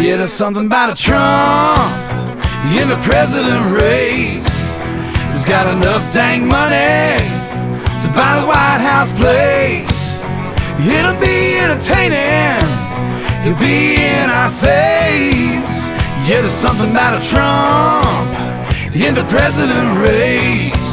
Yeah, there's something about a Trump in the president race. He's got enough dang money to buy the White House place. It'll be entertaining, he'll be in our face. Yeah, there's something about a Trump in the president race.